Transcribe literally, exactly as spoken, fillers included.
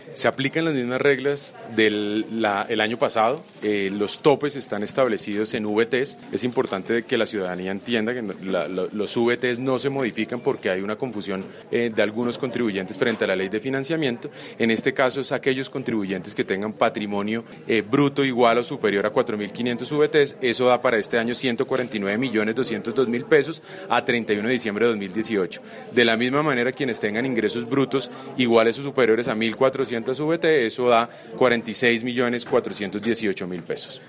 Se aplican las mismas reglas del la, el año pasado, eh, los topes están establecidos en V Ts, es importante que la ciudadanía entienda que la, la, los V Ts no se modifican porque hay una confusión eh, de algunos contribuyentes frente a la ley de financiamiento. En este caso es aquellos contribuyentes que tengan patrimonio eh, bruto igual o superior a cuatro mil quinientos V Ts, eso da para este año ciento cuarenta y nueve millones doscientos dos mil pesos a treinta y uno de diciembre de dos mil dieciocho. De la misma manera, quienes tengan ingresos brutos iguales o superiores a mil cuatrocientos V T, eso da cuarenta y seis millones cuatrocientos dieciocho mil pesos.